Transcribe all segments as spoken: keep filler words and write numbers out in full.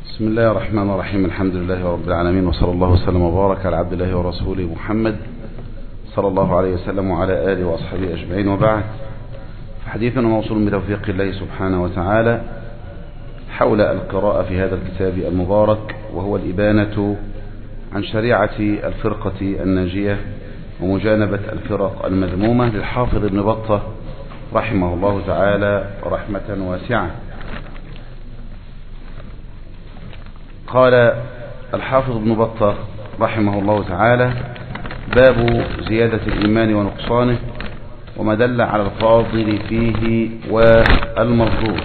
بسم الله الرحمن الرحيم. الحمد لله رب العالمين، وصلى الله وسلم وبارك على عبد الله ورسوله محمد صلى الله عليه وسلم وعلى آله وأصحابه أجمعين، وبعد. فحديثنا موصول بتوفيق الله سبحانه وتعالى حول القراءة في هذا الكتاب المبارك، وهو الإبانة عن شريعة الفرقة الناجية ومجانبة الفرق المذمومة للحافظ ابن بطة رحمه الله تعالى رحمة واسعة. قال الحافظ ابن بطة رحمه الله تعالى: باب زيادة الإيمان ونقصانه وما دل على الفاضل فيه والمفضول.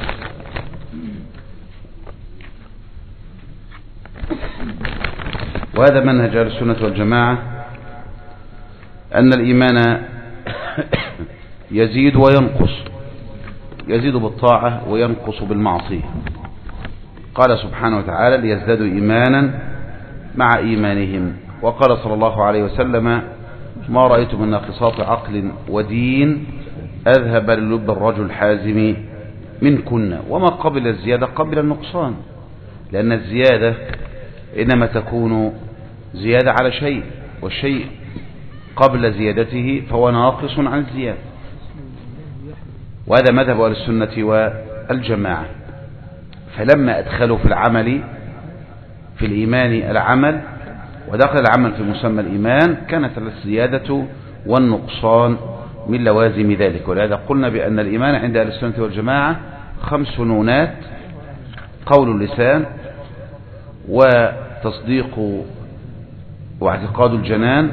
وهذا منهج أهل السنة والجماعة، أن الإيمان يزيد وينقص، يزيد بالطاعة وينقص بالمعصية. قال سبحانه وتعالى: ليزدادوا إيمانا مع إيمانهم. وقال صلى الله عليه وسلم: ما رأيت من ناقصات عقل ودين أذهب للب الرجل الحازم منكن. وما قبل الزيادة قبل النقصان، لأن الزيادة إنما تكون زيادة على شيء، والشيء قبل زيادته فهو ناقص عن الزيادة. وهذا مذهب أهل السنة والجماعة. فلما أدخلوا في العمل في الإيمان العمل، ودخل العمل في مسمى الإيمان، كانت الزيادة والنقصان من لوازم ذلك. ولهذا قلنا بأن الإيمان عند أهل السنة والجماعة خمس نونات: قول اللسان، وتصديق واعتقاد الجنان،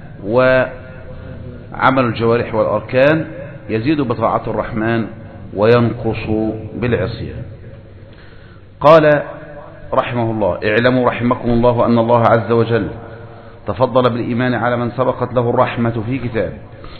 وعمل الجوارح والأركان، يزيد بطاعة الرحمن وينقص بالعصيان. قال رحمه الله: اعلموا رحمكم الله أن الله عز وجل تفضل بالإيمان على من سبقت له الرحمة في كتابه،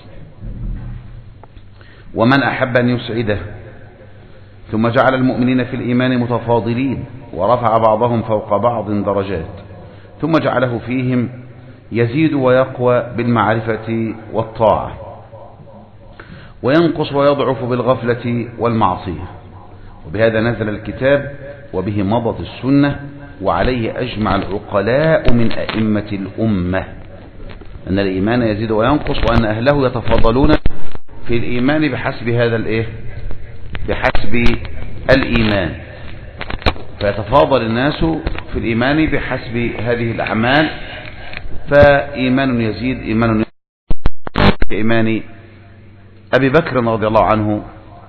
ومن أحب أن يسعده، ثم جعل المؤمنين في الإيمان متفاضلين، ورفع بعضهم فوق بعض درجات، ثم جعله فيهم يزيد ويقوى بالمعرفة والطاعة، وينقص ويضعف بالغفلة والمعصية. وبهذا نزل الكتاب، وبه مضت السنة، وعليه أجمع العقلاء من أئمة الأمة، أن الإيمان يزيد وينقص، وأن أهله يتفاضلون في الإيمان بحسب هذا الإيه؟ بحسب الإيمان. فيتفاضل الناس في الإيمان بحسب هذه الأعمال، فإيمان يزيد إيمان يزيد كإيمان أبي بكر رضي الله عنه،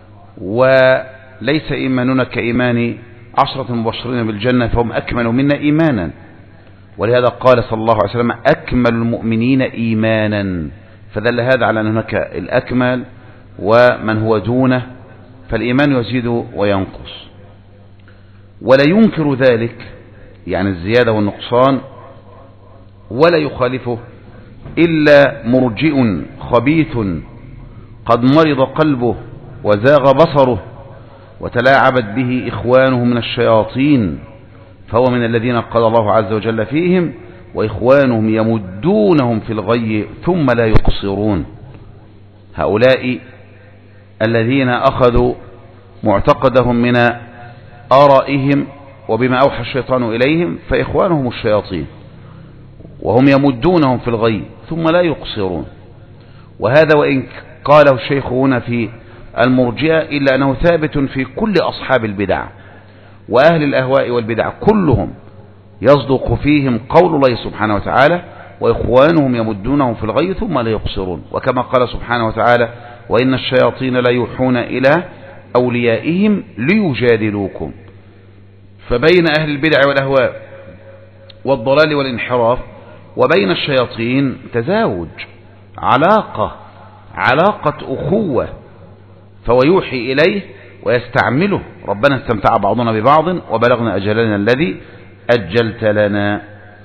وليس إيماننا كإيمان عشرة مبشرين بالجنة فهم أكمل منا إيمانا. ولهذا قال صلى الله عليه وسلم: أكمل المؤمنين إيمانا. فدل هذا على أن هناك الأكمل ومن هو دونه، فالإيمان يزيد وينقص. ولا ينكر ذلك، يعني الزيادة والنقصان، ولا يخالفه إلا مرجئ خبيث قد مرض قلبه وزاغ بصره وتلاعبت به إخوانه من الشياطين، فهو من الذين قال الله عز وجل فيهم: وإخوانهم يمدونهم في الغي ثم لا يقصرون. هؤلاء الذين أخذوا معتقدهم من آرائهم وبما أوحى الشيطان إليهم، فإخوانهم الشياطين، وهم يمدونهم في الغي ثم لا يقصرون. وهذا وإن قاله الشيخ هنا في المرجئة، إلا أنه ثابت في كل أصحاب البدع وأهل الأهواء والبدع، كلهم يصدق فيهم قول الله سبحانه وتعالى: وإخوانهم يمدونهم في الغي ثم لا يقصرون. وكما قال سبحانه وتعالى: وإن الشياطين لا يوحون إلى أوليائهم ليجادلوكم. فبين أهل البدع والأهواء والضلال والانحراف وبين الشياطين تزاوج، علاقة علاقة أخوة، فهو يوحي إليه ويستعمله: ربنا استمتع بعضنا ببعض وبلغنا أجلنا الذي أجلت لنا.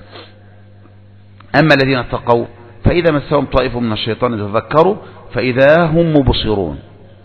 أما الذين اتقوا فإذا مسهم طائف من الشيطان تذكروا فإذا هم مبصرون.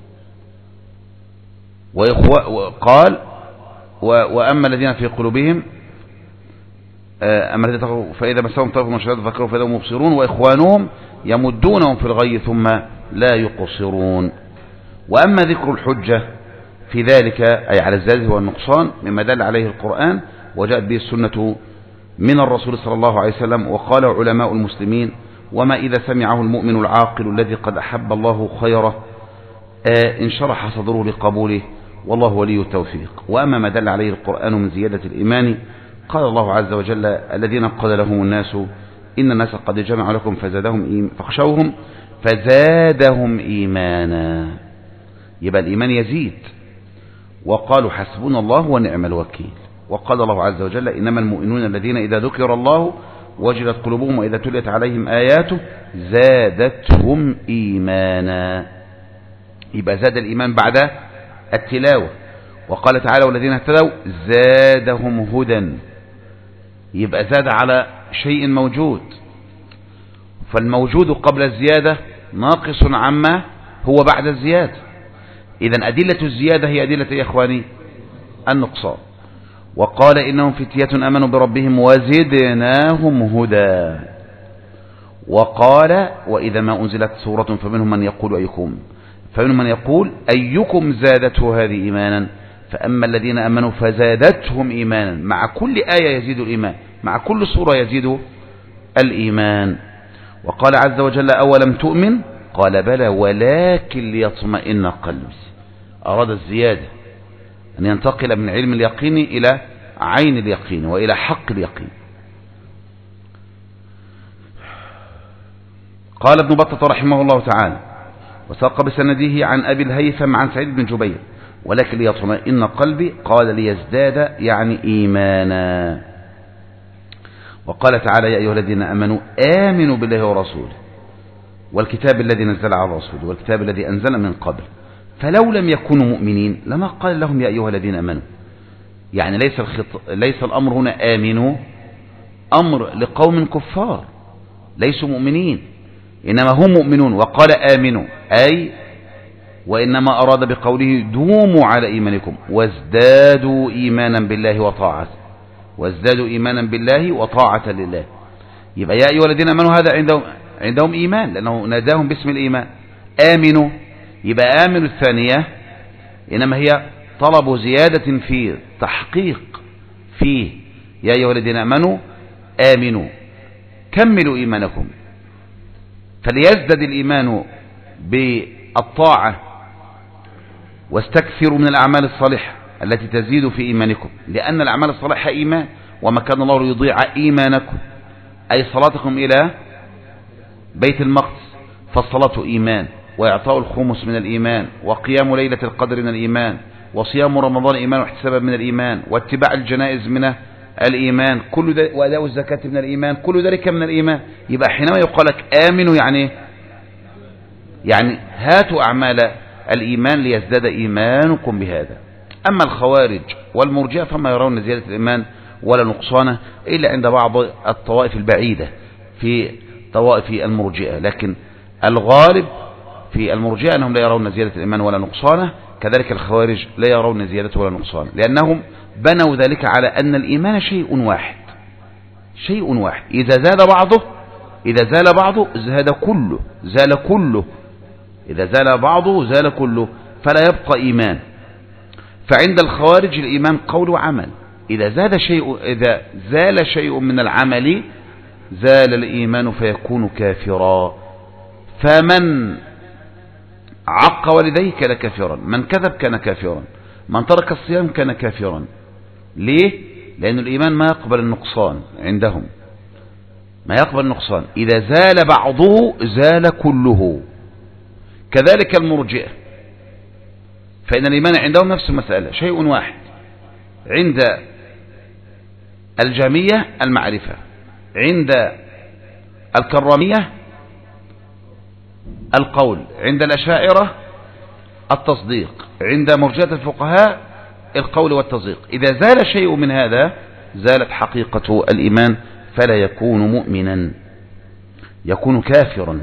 وقال: وأما الذين في قلوبهم أما الذين اتقوا فإذا مسهم طائف من الشيطان تذكروا فإذا هم مبصرون، وإخوانهم يمدونهم في الغي ثم لا يقصرون. وأما ذكر الحجة في ذلك، أي على الزيادة والنقصان، مما دل عليه القرآن، وجاءت به السنة من الرسول صلى الله عليه وسلم. وقال علماء المسلمين: وما إذا سمعه المؤمن العاقل الذي قد أحب الله خيره انشرح صدره لقبوله، والله ولي التوفيق. وأما ما دل عليه القرآن من زيادة الإيمان، قال الله عز وجل: الذين قال لهم الناس إن الناس قد جمعوا لكم فزادهم فاخشوهم فزادهم إيمانا. يبقى الإيمان يزيد. وقالوا حسبنا الله ونعم الوكيل. وقال الله عز وجل: إنما المؤمنون الذين إذا ذكر الله وجلت قلوبهم وإذا تليت عليهم آياته زادتهم إيمانا. يبقى زاد الإيمان بعد التلاوة. وقال تعالى: والذين اهتدوا زادهم هدى. يبقى زاد على شيء موجود، فالموجود قبل الزيادة ناقص عما هو بعد الزيادة. إذن أدلة الزيادة هي أدلة يا إخواني النقصان. وقال: إنهم فتية آمنوا بربهم وزدناهم هدى. وقال: وإذا ما أنزلت سورة فمنهم من يقول أيكم فمنهم من يقول أيكم زادته هذه إيمانا، فأما الذين آمنوا فزادتهم إيمانا. مع كل آية يزيد الإيمان، مع كل سورة يزيد الإيمان. وقال عز وجل: أولم تؤمن؟ قال: بلى ولكن ليطمئن قلبي. أراد الزيادة، أن ينتقل من علم اليقين إلى عين اليقين وإلى حق اليقين. قال ابن بطة رحمه الله تعالى: وساق بسنده عن أبي الهيثم عن سعيد بن جبير: ولكن ليطمئن قلبي، قال ليزداد يعني إيمانا. وقال تعالى: يا أيها الذين آمنوا آمنوا بالله ورسوله والكتاب الذي نزل على رسوله والكتاب الذي أنزل من قبل. فلو لم يكونوا مؤمنين لما قال لهم يا أيها الذين آمنوا. يعني ليس, الخط... ليس الأمر هنا آمنوا أمر لقوم كفار ليسوا مؤمنين، إنما هم مؤمنون. وقال آمنوا أي وإنما أراد بقوله دوموا على إيمانكم وازدادوا إيمانا بالله وطاعة وازدادوا إيمانا بالله وطاعة لله. يبقى يا أيها الذين آمنوا هذا عندهم, عندهم إيمان، لأنه ناداهم باسم الإيمان. آمنوا يبقى آمنوا الثانية إنما هي طلب زيادة في تحقيق فيه. يا أيها الذين آمنوا آمنوا كملوا إيمانكم، فليزدد الإيمان بالطاعة واستكثروا من الأعمال الصالحة التي تزيد في إيمانكم، لأن الأعمال الصالحة إيمان. وما كان الله ليضيع إيمانكم أي صلاتكم إلى بيت المقدس، فالصلاة إيمان، وإعطاء الخمس من الإيمان، وقيام ليلة القدر من الإيمان، وصيام رمضان إيمان واحتسابا من الإيمان، واتباع الجنائز من الإيمان، كل ذلك، وأداء الزكاة من الإيمان، كل ذلك من الإيمان. يبقى حينما يقول لك آمنوا يعني يعني هاتوا أعمال الإيمان ليزداد إيمانكم بهذا. أما الخوارج والمرجئة فما يرون زيادة الإيمان ولا نقصانه إلا عند بعض الطوائف البعيدة في طوائف المرجئة، لكن الغالب في المرجئة أنهم لا يرون زيادة الإيمان ولا نقصانه. كذلك الخوارج لا يرون زيادة ولا نقصانه، لأنهم بنوا ذلك على أن الإيمان شيء واحد شيء واحد إذا زاد بعضه إذا زال بعضه زاد كله زال كله إذا زال بعضه زال كله، فلا يبقى إيمان. فعند الخوارج الإيمان قول وعمل، إذا زاد شيء إذا زال شيء من العمل زال الإيمان فيكون كافرا. فمن عق والديه كان كافرا، من كذب كان كافرا، من ترك الصيام كان كافرا. ليه؟ لأن الإيمان ما يقبل النقصان عندهم، ما يقبل النقصان. إذا زال بعضه زال كله. كذلك المرجئة، فإن الإيمان عندهم نفس المسألة شيء واحد. عند الجهمية المعرفة، عند الكرامية القول، عند الأشاعرة التصديق، عند مرجئة الفقهاء القول والتصديق. إذا زال شيء من هذا زالت حقيقة الإيمان، فلا يكون مؤمنا، يكون كافرا.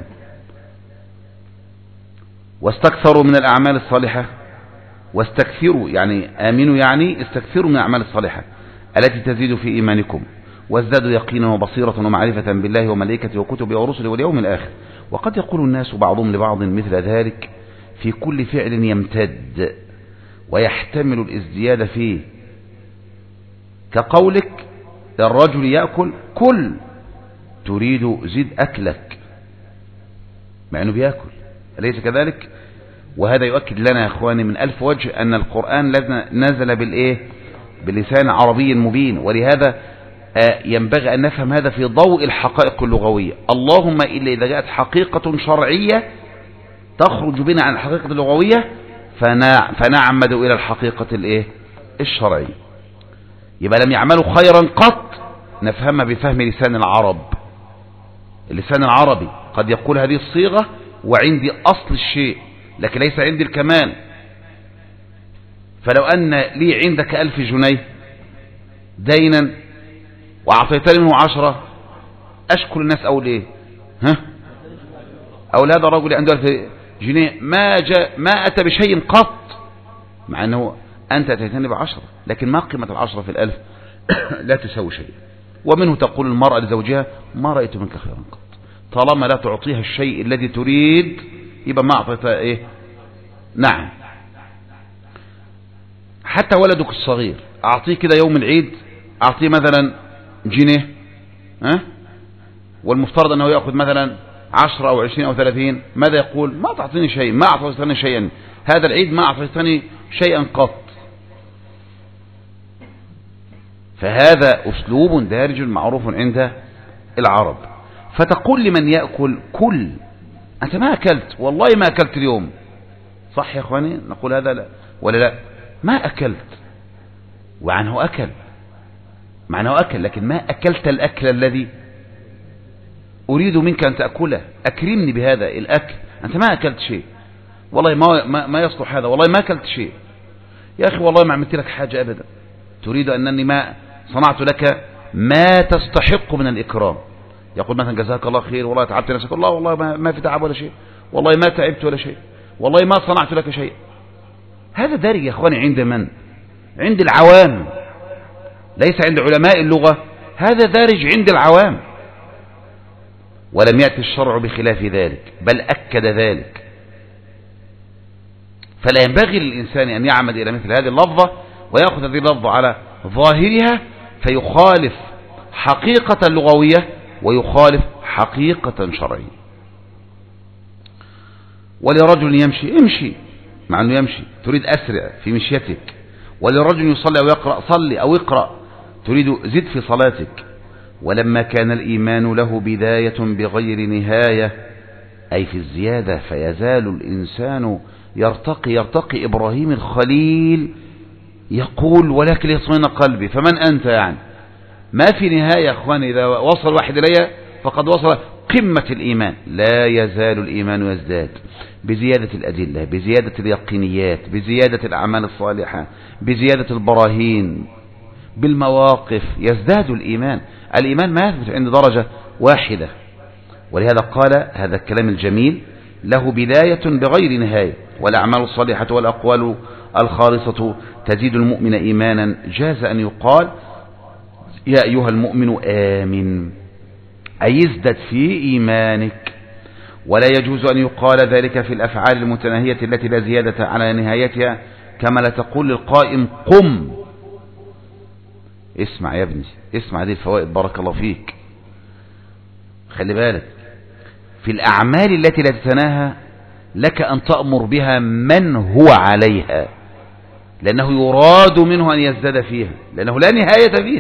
واستكثروا من الأعمال الصالحة، واستكثروا يعني آمنوا يعني استكثروا من الأعمال الصالحة التي تزيد في إيمانكم، وازدادوا يقينا وبصيرة ومعرفة بالله وملائكته وكتبه ورسله واليوم الآخر. وقد يقول الناس بعضهم لبعض مثل ذلك في كل فعل يمتد ويحتمل الازدياد فيه، كقولك الرجل يأكل كل، تريد زد أكلك، مع أنه بيأكل، أليس كذلك؟ وهذا يؤكد لنا يا أخواني من ألف وجه أن القرآن نزل بالإيه؟ بلسان عربي مبين. ولهذا ينبغي أن نفهم هذا في ضوء الحقائق اللغوية. اللهم إلا إذا جاءت حقيقة شرعية تخرج بنا عن الحقيقة اللغوية فنعمد إلى الحقيقة الإيه؟ الشرعية. يبقى لم يعملوا خيرا قط نفهمها بفهم لسان العرب. اللسان العربي قد يقول هذه الصيغة وعندي أصل الشيء لكن ليس عندي الكمال. فلو أن لي عندك ألف جنيه دينا وأعطيتني منه عشرة، أشكر الناس أقول إيه؟ ها؟ أقول هذا الرجل عنده ألف جنيه ما جاء ما أتى بشيء قط، مع أنه أنت أتيتني بعشرة، لكن ما قيمة العشرة في الألف؟ لا تساوي شيء. ومنه تقول المرأة لزوجها ما رأيت منك خيرا قط. طالما لا تعطيها الشيء الذي تريد يبقى ما أعطيتها إيه؟ نعم. حتى ولدك الصغير أعطيه كده يوم العيد، أعطيه مثلا جنيه، ها؟ والمفترض أنه يأخذ مثلا عشرة أو عشرين أو ثلاثين، ماذا يقول؟ ما تعطيني شيء، ما أعطيتني شيئا هذا العيد، ما أعطيتني شيئا قط. فهذا أسلوب دارج معروف عند العرب. فتقول لمن يأكل كل، أنت ما أكلت، والله ما أكلت اليوم، صح يا أخواني؟ نقول هذا لا ولا لا؟ ما أكلت، وعنه أكل، معناه أكل، لكن ما أكلت الأكل الذي أريد منك أن تأكله. أكرمني بهذا الأكل، أنت ما أكلت شيء، والله ما, ما, ما يصلح هذا، والله ما أكلت شيء يا أخي، والله ما عملت لك حاجة أبدا، تريد أنني ما صنعت لك ما تستحق من الإكرام. يقول مثلا جزاك الله خير، والله تعبت نفسك، الله والله ما, ما في تعب ولا شيء، والله ما تعبت ولا شيء، والله ما صنعت لك شيء. هذا دارج يا أخواني عند من؟ عند العوام، ليس عند علماء اللغة، هذا دارج عند العوام. ولم يأتي الشرع بخلاف ذلك، بل أكد ذلك. فلا ينبغي للإنسان أن يعمد إلى مثل هذه اللفظة ويأخذ هذه اللفظة على ظاهرها فيخالف حقيقة لغوية ويخالف حقيقة شرعية. ولرجل يمشي، امشي، مع أنه يمشي تريد أسرع في مشيتك. ولرجل يصلي أو يقرأ، صلي أو اقرأ، تريد زد في صلاتك. ولما كان الإيمان له بداية بغير نهاية، أي في الزيادة، فيزال الإنسان يرتقي يرتقي. إبراهيم الخليل يقول ولكن يطمئن قلبي، فمن أنت يعني؟ ما في نهاية يا أخواني، إذا وصل واحد إلي فقد وصل قمة الإيمان. لا يزال الإيمان يزداد بزيادة الأدلة، بزيادة اليقينيات، بزيادة الأعمال الصالحة، بزيادة البراهين، بالمواقف يزداد الإيمان. الإيمان ما يثبت عند درجة واحدة. ولهذا قال هذا الكلام الجميل: له بداية بغير نهاية، والأعمال الصالحة والأقوال الخالصة تزيد المؤمن إيمانا. جاز أن يقال يا أيها المؤمن آمن، أي ازدد في إيمانك. ولا يجوز أن يقال ذلك في الأفعال المتناهية التي لا زيادة على نهايتها، كما لا تقول للقائم قم. اسمع يا ابني، اسمع هذه الفوائد، بارك الله فيك. خلي بالك في الأعمال التي لا تتناهى لك أن تأمر بها من هو عليها، لأنه يراد منه أن يزداد فيها، لأنه لا نهاية فيها.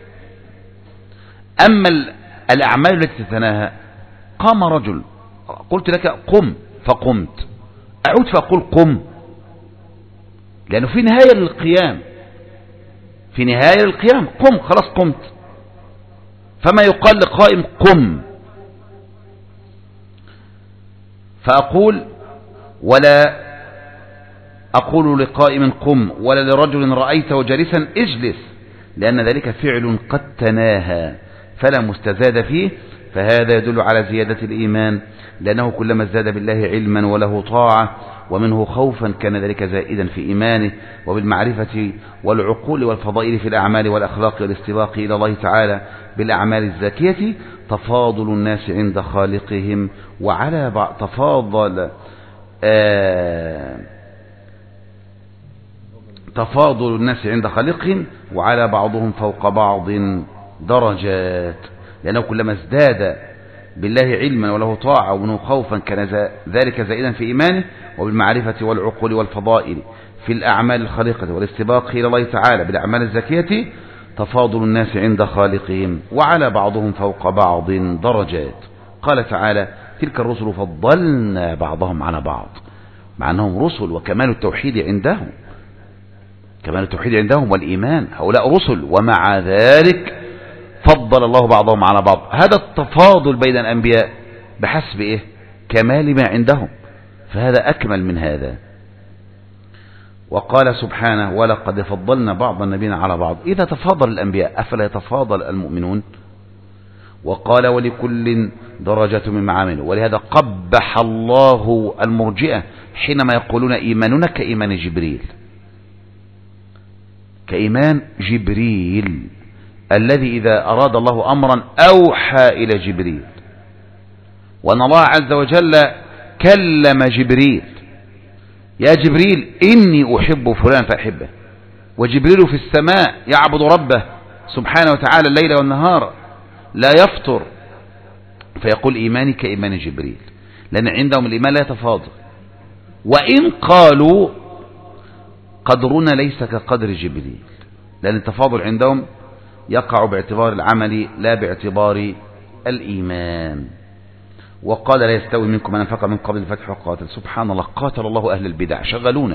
أما الأعمال التي تتناهى، قام رجل قلت لك قم فقمت، أعود فأقول قم، لأنه في نهاية للقيام، في نهاية للقيام، قم، خلاص قمت. فما يقال لقائم قم. فأقول ولا أقول لقائم قم، ولا لرجل رأيته جالسا اجلس، لأن ذلك فعل قد تناهى فلا مستزاد فيه. فهذا يدل على زيادة الإيمان، لأنه كلما ازداد بالله علما وله طاعة ومنه خوفا كان ذلك زائدا في إيمانه. وبالمعرفة والعقول والفضائل في الأعمال والأخلاق والاستباق إلى الله تعالى بالأعمال الزاكية تفاضل الناس عند خالقهم، وعلى بعض تفاضل آه تفاضل الناس عند خالقهم وعلى بعضهم فوق بعض درجات، لأنه كلما ازداد بالله علما وله طاعة ومنه خوفا كان ذلك زائدا في إيمانه وبالمعرفة والعقول والفضائل في الأعمال الخالقة والاستباق إلى الله تعالى بالأعمال الزكية. تفاضل الناس عند خالقهم وعلى بعضهم فوق بعض درجات. قال تعالى تلك الرسل فضلنا بعضهم على بعض، مع أنهم رسل وكمال التوحيد عندهم، كمال التوحيد عندهم والإيمان، هؤلاء رسل ومع ذلك فضل الله بعضهم على بعض. هذا التفاضل بين الأنبياء بحسب إيه؟ كمال ما عندهم، فهذا أكمل من هذا. وقال سبحانه ولقد فضلنا بعض النبيين على بعض. إذا تفاضل الأنبياء أفلا يتفاضل المؤمنون؟ وقال ولكل درجة مما عملوا. ولهذا قبح الله المرجئة حينما يقولون إيماننا كإيمان جبريل، كإيمان جبريل الذي إذا أراد الله أمرا أوحى إلى جبريل، وأن الله عز وجل كلم جبريل يا جبريل إني أحب فلان فأحبه، وجبريل في السماء يعبد ربه سبحانه وتعالى الليل والنهار لا يفطر، فيقول إيماني كإيمان جبريل، لأن عندهم الإيمان لا يتفاضل. وإن قالوا قدرنا ليس كقدر جبريل، لأن التفاضل عندهم يقع باعتبار العمل لا باعتبار الإيمان. وقال لا يستوي منكم من أنفق من قبل الفتح وقاتل. سبحان الله، قاتل الله أهل البدع، شغلونا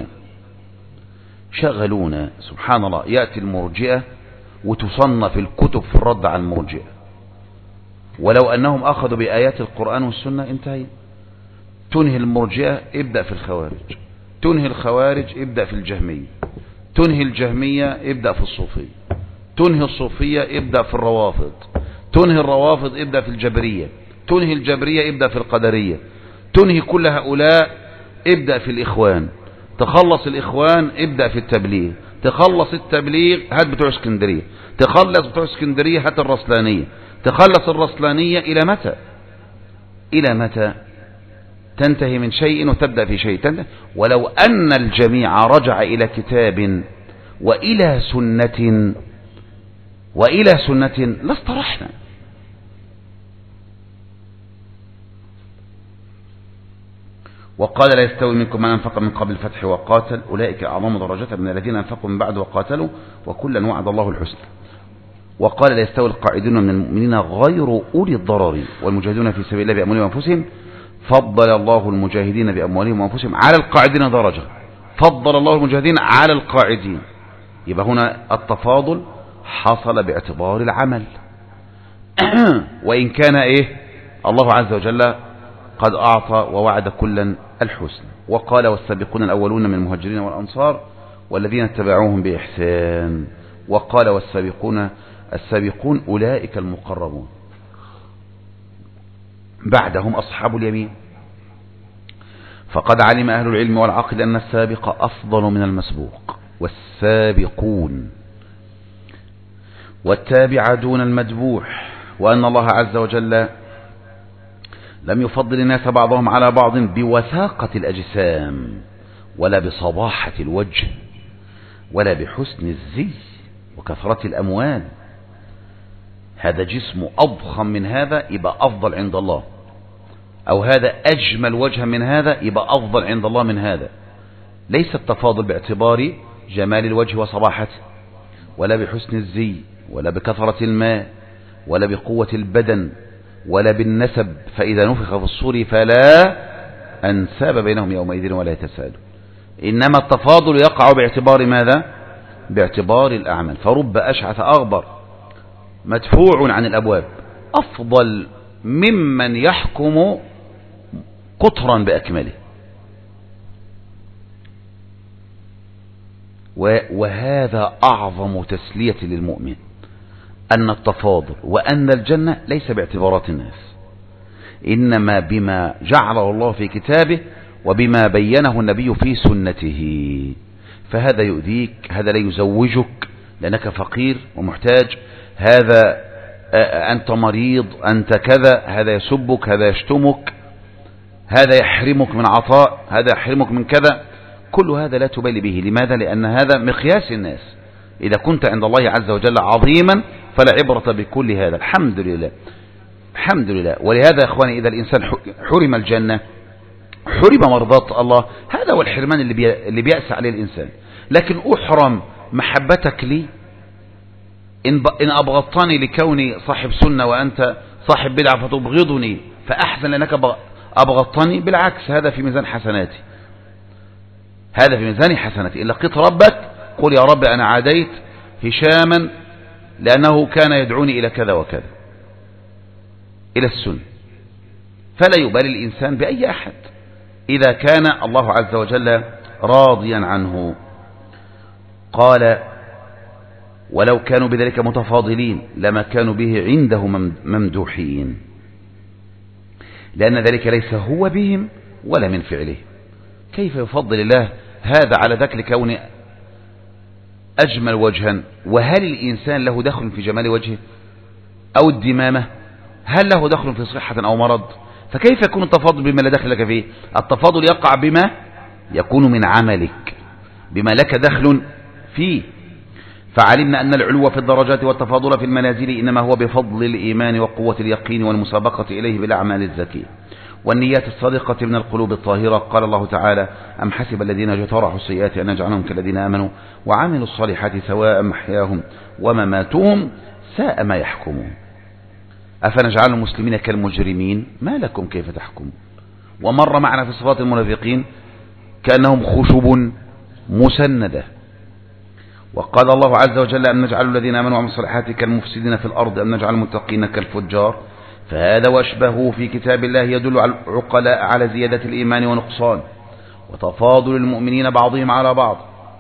شغلونا سبحان الله. يأتي المرجئة وتصنف الكتب في الرد على المرجئة، ولو أنهم أخذوا بآيات القرآن والسنة انتهي. تنهي المرجئة ابدأ في الخوارج، تنهي الخوارج ابدأ في الجهمية، تنهي الجهمية ابدأ في الصوفية، تنهي الصوفية ابدأ في الروافض، تنهي الروافض ابدأ في الجبرية، تنهي الجبرية ابدأ في القدرية، تنهي كل هؤلاء ابدأ في الإخوان، تخلص الإخوان ابدأ في التبليغ، تخلص التبليغ هات بتوع اسكندرية، تخلص بتوع اسكندرية هات الرسلانية، تخلص الرسلانية إلى متى؟ إلى متى تنتهي من شيء وتبدأ في شيء تنتهي؟ ولو أن الجميع رجع إلى كتاب وإلى سنة وإلى سنة لاسترحنا. وقال لا يستوي منكم من أنفق من قبل الفتح وقاتل أولئك أعظم درجة من الذين أنفقوا من بعد وقاتلوا وكلا وعد الله الحسنى. وقال لا يستوي القاعدون من المؤمنين غير أولي الضرر والمجاهدون في سبيل الله بأموالهم وأنفسهم فضل الله المجاهدين بأموالهم وأنفسهم على القاعدين درجة. فضل الله المجاهدين على القاعدين، يبقى هنا التفاضل حصل باعتبار العمل وإن كان إيه الله عز وجل قد أعطى ووعد كلا الحسن. وقال والسابقون الأولون من المهاجرين والأنصار والذين اتبعوهم بإحسان. وقال والسابقون السابقون أولئك المقربون، بعدهم أصحاب اليمين. فقد علم أهل العلم والعقل أن السابق أفضل من المسبوق، والسابقون والتابع دون المدبوح، وأن الله عز وجل لم يفضل الناس بعضهم على بعض بوثاقة الأجسام ولا بصباحة الوجه ولا بحسن الزي وكثرة الأموال. هذا جسم أضخم من هذا يبقى أفضل عند الله، أو هذا أجمل وجها من هذا يبقى أفضل عند الله من هذا. ليس التفاضل باعتبار جمال الوجه وصباحته، ولا بحسن الزي، ولا بكثرة الماء، ولا بقوة البدن، ولا بالنسب، فإذا نفخ في الصور فلا أنساب بينهم يومئذ ولا يتساءلون. إنما التفاضل يقع باعتبار ماذا؟ باعتبار الأعمال. فرب أشعث أغبر مدفوع عن الأبواب أفضل ممن يحكم قطرا بأكمله. وهذا أعظم تسلية للمؤمن، أن التفاضل وأن الجنة ليس باعتبارات الناس، إنما بما جعله الله في كتابه وبما بينه النبي في سنته. فهذا يؤذيك، هذا لا يزوجك لأنك فقير ومحتاج، هذا أنت مريض، أنت كذا، هذا يسبك، هذا يشتمك، هذا يحرمك من عطاء، هذا يحرمك من كذا. كل هذا لا تبالي به. لماذا؟ لأن هذا مقياس الناس. إذا كنت عند الله عز وجل عظيما فلا عبرة بكل هذا. الحمد لله الحمد لله. ولهذا يا أخواني إذا الإنسان حرم الجنة حرم مرضات الله، هذا هو الحرمان اللي, بي... اللي بيأس عليه الإنسان. لكن أحرم محبتك لي إن, ب... إن أبغضتني لكوني صاحب سنة وأنت صاحب بدعة فتبغضني فأحسن لأنك أبغضتني، بالعكس هذا في ميزان حسناتي، هذا في ميزان حسناتي. إن لقيت ربك قل يا رب أنا عاديت هشاما لأنه كان يدعوني إلى كذا وكذا، إلى السنة. فلا يبالي الإنسان بأي أحد إذا كان الله عز وجل راضيا عنه. قال ولو كانوا بذلك متفاضلين لما كانوا به عنده ممدوحين، لأن ذلك ليس هو بهم ولا من فعله. كيف يفضل الله هذا على ذاك لكون أجمل وجها؟ وهل الإنسان له دخل في جمال وجهه أو الدمامة؟ هل له دخل في صحة أو مرض؟ فكيف يكون التفاضل بما لا دخل لك فيه؟ التفاضل يقع بما يكون من عملك، بما لك دخل فيه. فعلمنا أن العلو في الدرجات والتفاضل في المنازل إنما هو بفضل الإيمان وقوة اليقين والمسابقة إليه بالأعمال الزكية والنيات الصادقة من القلوب الطاهرة. قال الله تعالى أم حسب الذين اجترحوا السيئات أن نجعلهم كالذين آمنوا وعملوا الصالحات سواء محياهم ومماتهم ساء ما يحكمون. أفنجعل المسلمين كالمجرمين ما لكم كيف تحكمون. ومر معنا في صفات المنافقين كأنهم خشب مسندة. وقال الله عز وجل أن نجعل الذين آمنوا وعملوا الصالحات كالمفسدين في الأرض أم نجعل المتقين كالفجار. فهذا وأشبهه في كتاب الله يدل على العقلاء على زيادة الإيمان ونقصان وتفاضل المؤمنين بعضهم على بعض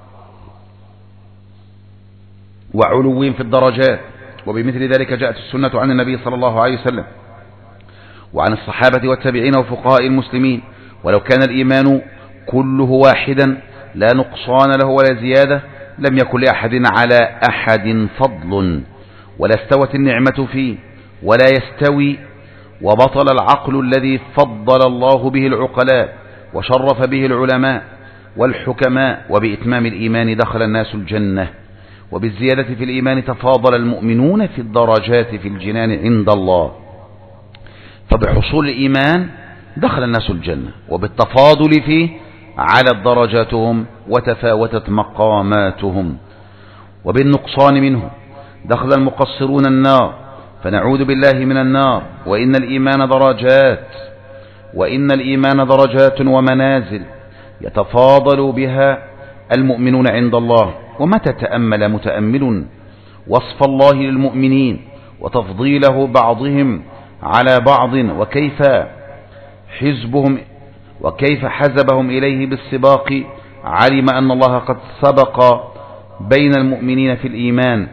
وعلوهم في الدرجات. وبمثل ذلك جاءت السنة عن النبي صلى الله عليه وسلم وعن الصحابة والتابعين وفقهاء المسلمين. ولو كان الإيمان كله واحدا لا نقصان له ولا زيادة لم يكن لأحد على أحد فضل ولا استوت النعمة فيه ولا يستوي، وبطل العقل الذي فضل الله به العقلاء وشرف به العلماء والحكماء. وبإتمام الإيمان دخل الناس الجنة، وبالزيادة في الإيمان تفاضل المؤمنون في الدرجات في الجنان عند الله. فبحصول الإيمان دخل الناس الجنة، وبالتفاضل فيه على درجاتهم وتفاوتت مقاماتهم. وبالنقصان منه دخل المقصرون النار، فنعوذ بالله من النار. وإن الإيمان درجات وإن الإيمان درجات ومنازل يتفاضل بها المؤمنون عند الله. ومتى تأمل متأمل وصف الله للمؤمنين وتفضيله بعضهم على بعض وكيف حزبهم وكيف حزبهم إليه بالسباق علم أن الله قد سبق بين المؤمنين في الإيمان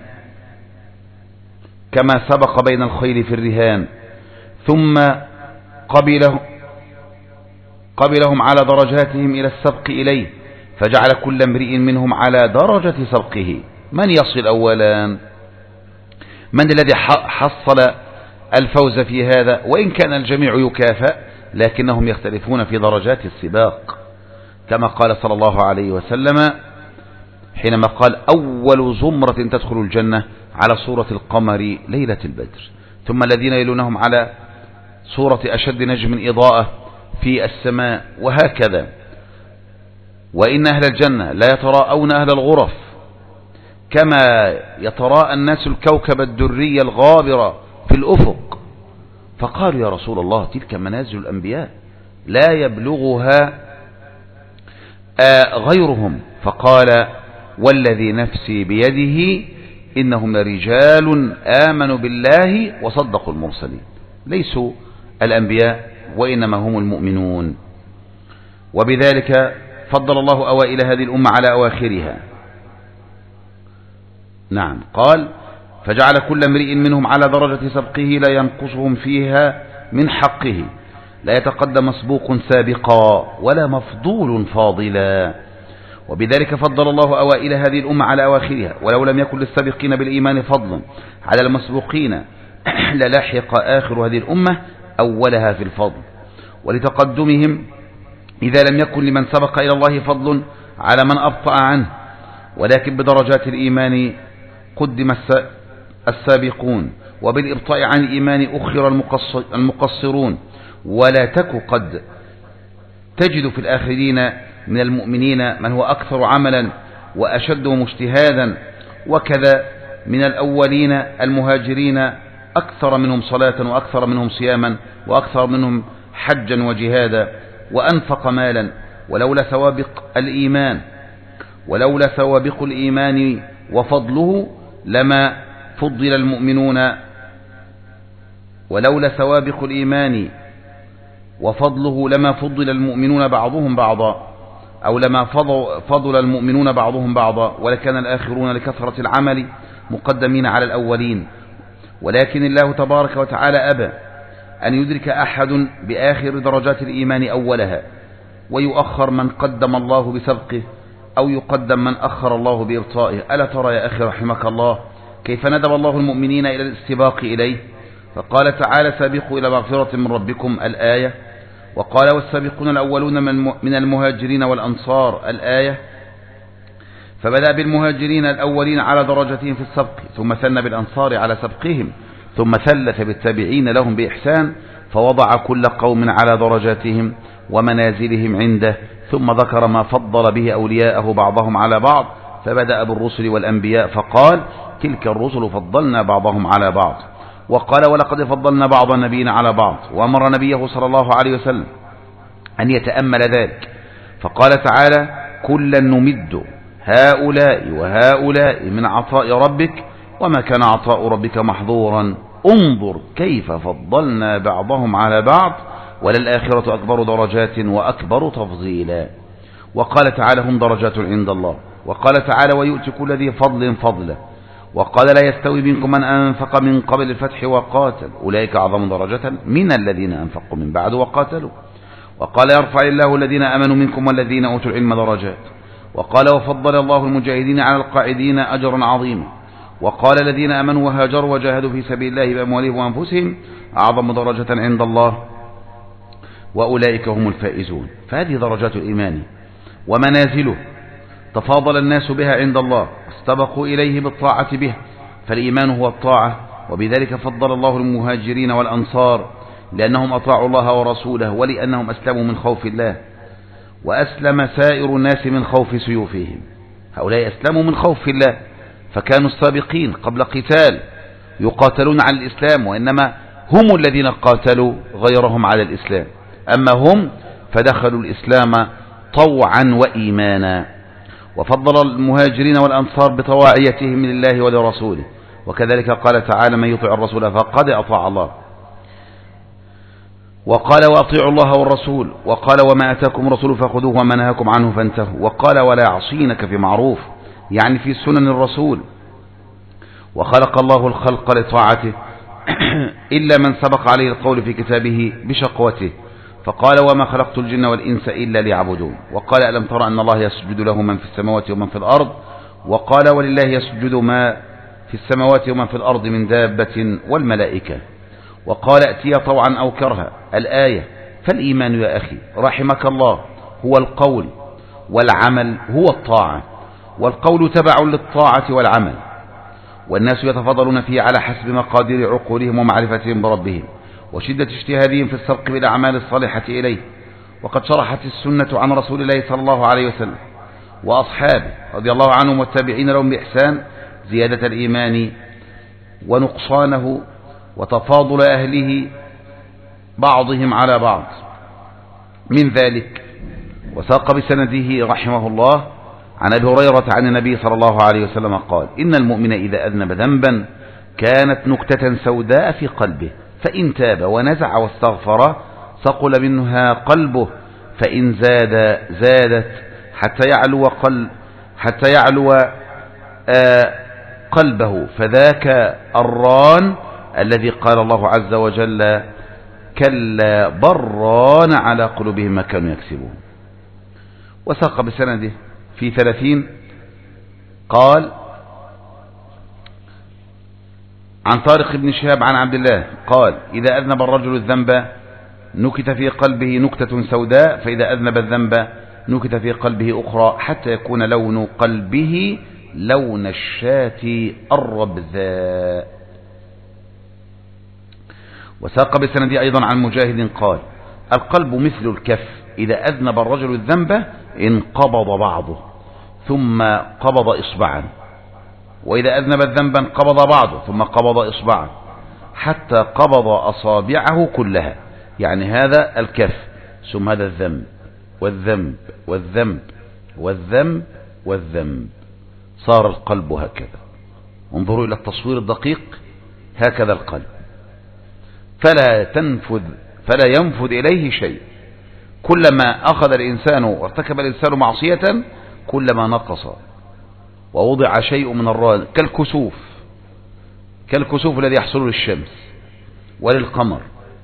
كما سبق بين الخيل في الرهان، ثم قبله قبلهم على درجاتهم إلى السبق إليه، فجعل كل امرئ منهم على درجة سبقه. من يصل أولا؟ من الذي حصل الفوز في هذا؟ وإن كان الجميع يكافأ لكنهم يختلفون في درجات السباق، كما قال صلى الله عليه وسلم حينما قال أول زمرة تدخل الجنة على صورة القمر ليلة البدر، ثم الذين يلونهم على صورة أشد نجم إضاءة في السماء، وهكذا. وإن أهل الجنة لا يتراءون أهل الغرف كما يتراءى الناس الكوكب الدري الغابر في الأفق. فقالوا يا رسول الله تلك منازل الأنبياء لا يبلغها غيرهم. فقال والذي نفسي بيده إنهم لرجال آمنوا بالله وصدقوا المرسلين، ليسوا الأنبياء وإنما هم المؤمنون. وبذلك فضل الله أوائل هذه الأمة على أواخرها. نعم، قال فجعل كل امرئ منهم على درجة سبقه لا ينقصهم فيها من حقه، لا يتقدم مسبوق سابقا ولا مفضول فاضلا. وبذلك فضل الله أوائل هذه الأمة على أواخرها، ولو لم يكن للسابقين بالإيمان فضل على المسبوقين للاحق آخر هذه الأمة أولها في الفضل، ولتقدمهم إذا لم يكن لمن سبق إلى الله فضل على من أبطأ عنه، ولكن بدرجات الإيمان قدم السابقون، وبالإبطاء عن الإيمان أخر المقصرون. ولا تك قد تجد في الآخرين من المؤمنين من هو أكثر عملا وأشدهم اجتهادا، وكذا من الأولين المهاجرين أكثر منهم صلاة وأكثر منهم صياما وأكثر منهم حجا وجهادا وأنفق مالا. ولولا سوابق الإيمان ولولا سوابق الإيمان وفضله لما فضل المؤمنون ولولا سوابق الإيمان وفضله لما فضل المؤمنون بعضهم بعضا، أو لما فضل المؤمنون بعضهم بعضا، ولكان الآخرون لكثرة العمل مقدمين على الأولين. ولكن الله تبارك وتعالى أبى أن يدرك أحد بآخر درجات الإيمان أولها، ويؤخر من قدم الله بسبقه، أو يقدم من أخر الله بإبطائه. ألا ترى يا أخي رحمك الله كيف ندب الله المؤمنين إلى الاستباق إليه؟ فقال تعالى: سابقوا إلى مغفرة من ربكم الآية، وقال: والسابقون الأولون من المهاجرين والأنصار الآية. فبدأ بالمهاجرين الأولين على درجتهم في السبق، ثم ثنى بالأنصار على سبقهم، ثم ثلث بالتابعين لهم بإحسان، فوضع كل قوم على درجاتهم ومنازلهم عنده، ثم ذكر ما فضل به أولياءه بعضهم على بعض، فبدأ بالرسل والأنبياء فقال: تلك الرسل فضلنا بعضهم على بعض. وقال: ولقد فضلنا بعض النبيين على بعض. وأمر نبيه صلى الله عليه وسلم أن يتأمل ذلك، فقال تعالى: كلا نمد هؤلاء وهؤلاء من عطاء ربك وما كان عطاء ربك محظورا، انظر كيف فضلنا بعضهم على بعض وللآخرة أكبر درجات وأكبر تفضيلا. وقال تعالى: هم درجات عند الله. وقال تعالى: ويؤتي كل ذي فضل فضله. وقال: لا يستوي منكم من أنفق من قبل الفتح وقاتل، أولئك أعظم درجة من الذين أنفقوا من بعد وقاتلوا. وقال: يرفع الله الذين آمنوا منكم والذين أوتوا العلم درجات. وقال: وفضل الله المجاهدين على القاعدين أجرا عظيما. وقال: الذين آمنوا وهاجروا وجاهدوا في سبيل الله بأموالهم وأنفسهم أعظم درجة عند الله وأولئك هم الفائزون. فهذه درجات الإيمان ومنازله تفاضل الناس بها عند الله، استبقوا إليه بالطاعة به، فالإيمان هو الطاعة، وبذلك فضل الله المهاجرين والأنصار لأنهم أطاعوا الله ورسوله، ولأنهم أسلموا من خوف الله، وأسلم سائر الناس من خوف سيوفهم. هؤلاء أسلموا من خوف الله، فكانوا السابقين قبل قتال يقاتلون على الإسلام، وإنما هم الذين قاتلوا غيرهم على الإسلام، أما هم فدخلوا الإسلام طوعا وإيمانا. وفضل المهاجرين والأنصار بطواعيتهم لله ولرسوله، وكذلك قال تعالى: من يطع الرسول فقد أطاع الله. وقال: وأطيعوا الله والرسول. وقال: وما أتاكم الرسول فخذوه وما نهاكم عنه فانتهوا. وقال: ولا يعصينك في معروف، يعني في سنن الرسول. وخلق الله الخلق لطاعته إلا من سبق عليه القول في كتابه بشقوته، فقال: وما خلقت الجن والإنس إلا ليعبدون. وقال: ألم ترى أن الله يسجد له من في السماوات ومن في الأرض. وقال: ولله يسجد ما في السماوات ومن في الأرض من دابة والملائكة. وقال: ائتيا طوعا أو كرها الآية. فالإيمان يا أخي رحمك الله هو القول، والعمل هو الطاعة، والقول تبع للطاعة والعمل، والناس يتفضلون فيه على حسب مقادير عقولهم ومعرفتهم بربهم وشدة اجتهادهم في السبق بالأعمال الصالحة إليه. وقد شرحت السنة عن رسول الله صلى الله عليه وسلم وأصحابه رضي الله عنهم والتابعين لهم بإحسان زيادة الإيمان ونقصانه وتفاضل أهله بعضهم على بعض. من ذلك وساق بسنده رحمه الله عن أبي هريرة عن النبي صلى الله عليه وسلم قال: إن المؤمن إذا أذنب ذنبا كانت نكتة سوداء في قلبه، فإن تاب ونزع واستغفر ثقل منها قلبه، فإن زاد زادت حتى يعلو قل حتى يعلو آه قلبه، فذاك الران الذي قال الله عز وجل: كلا بران على قلوبهم ما كانوا يكسبون. وساق بسنده في ثلاثين قال: عن طارق بن شهاب عن عبد الله قال: إذا أذنب الرجل الذنب نكت في قلبه نكتة سوداء، فإذا أذنب الذنب نكت في قلبه أخرى حتى يكون لون قلبه لون الشاة الربذاء. وساق بسند أيضا عن مجاهد قال: القلب مثل الكف، إذا أذنب الرجل الذنب انقبض بعضه ثم قبض إصبعا، وإذا أذنب الذنب انقبض بعضه ثم قبض إصبعا، حتى قبض أصابعه كلها. يعني هذا الكف، ثم هذا الذنب والذنب والذنب والذنب والذنب، صار القلب هكذا. انظروا إلى التصوير الدقيق، هكذا القلب، فلا تنفذ فلا ينفذ إليه شيء. كلما أخذ الإنسان وارتكب الإنسان معصية كلما نقص ووضع شيء من الران، كالكسوف كالكسوف الذي يحصل للشمس وللقمر.